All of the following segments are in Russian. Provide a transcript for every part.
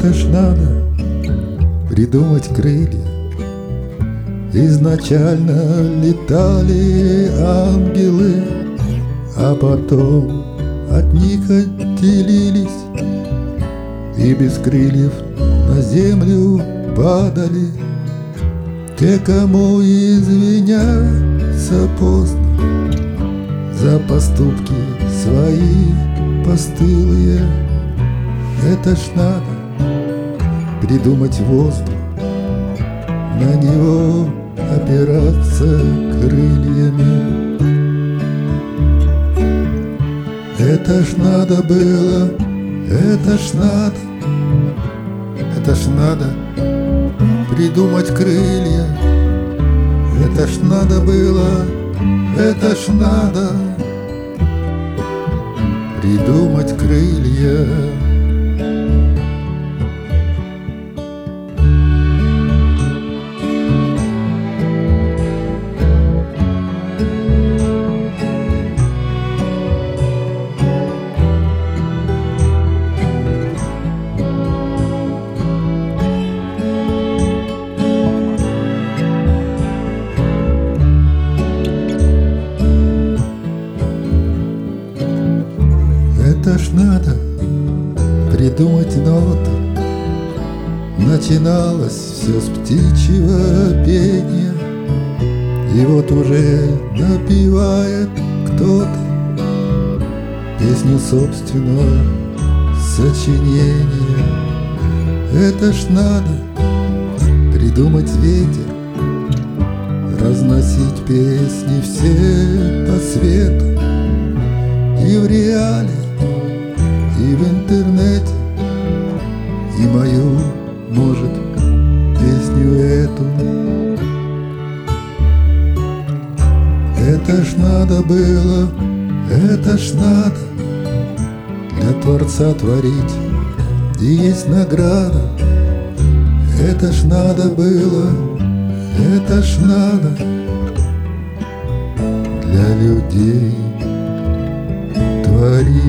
Это ж надо придумать крылья. Изначально летали ангелы, а потом от них отделились и без крыльев на землю падали. Те, кому извиняться поздно за поступки свои постылые. Это ж надо придумать воздух, на него опираться крыльями. Это ж надо было, это ж надо придумать крылья. Это ж надо было, это ж надо придумать крылья. Это ж надо придумать ноты. Начиналось все с птичьего пения, и вот уже напевает кто-то песню собственного сочинения. Это ж надо придумать ветер, разносить песни все по свету, и в реале, и в интернете, и мою, может, песню эту. Это ж надо было, это ж надо для Творца творить, и есть награда. Это ж надо было, это ж надо для людей творить.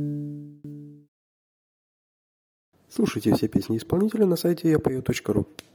Слушайте все песни исполнителя на сайте yapою.ru.